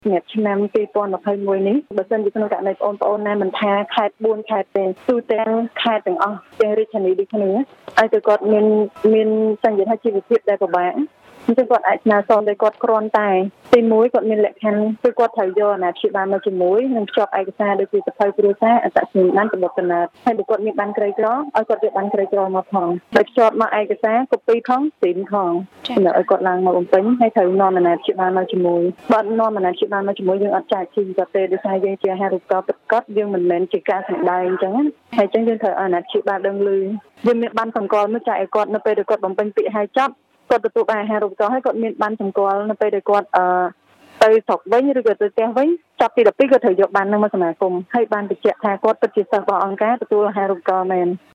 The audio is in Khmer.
អ្នកឆ្នាំ2021នេះបើសិនជាក្នុងករណីបងប្អូនណាមិនថាខេត្ត4ខេត្តទេទូទាំងខេត្តទាំងអស់ទាំងរាជធានីដូចគ្នាឲ្យតែគាត់មានសញ្ញថាជីវភាពដែលពិបាកអញ្ចឹងគាត់អាចស្នើសុំឲ្យគាត់គ្រាន់តែទី1គាត់មានលក្ខខណ្ឌគឺគាត់ត្រូវយកអាណាព្យាបាលមកជាមួយនិងភ្ជាប់ឯកសារដូចជាសភៅគ្រួសារអត្តសញ្ញាណប័ណ្ណកំណត់កំណើតហើយបើគាត់មានប័ណ្ណក្រីក្រឲ្យគាត់យកប័ណ្ណក្រីក្រមកផងដោយភ្ជាប់មកឯកសារកូពីផងព្រីនផងសម្រាប់ឲ្យគាត់ឡើងមកបំពេញហើយត្រូវនាំអាណាព្យាបាលមកជាមួយបើនាំអាណាព្យាបាលមកជាមួយយើងអត់ចាយជីគាត់ទេដោយសារយើងជាអាហារូបករណ៍ពិតប្រាកដយើងមិនមែនជាការសម្ដែងអញ្ចឹងហើយអញ្ចឹងយើងត្រូវអាណាព្យាបាលដឹងឮយើងមានប័ណ្ណសម្គាល់មកចាយឲ្យគាត់នៅពេលដែលគាត់បំពេញពាក្យហើយចប់គាត់ទទួលបានអាហារូបករណ៍ហើយគាត់មានប័ណ្ណសម្គាល់នៅពេលដែលគាត់ទៅស្រុកវិញឬក៏ទៅផ្ទះវិញចាប់ទី12គាត់ត្រូវយកប័ណ្ណនឹងមកសមាគមហើយបានបញ្ជាក់ថាគាត់ពិតជាសិស្សរបស់អង្គការទទួលអាហារូបករណ៍មែន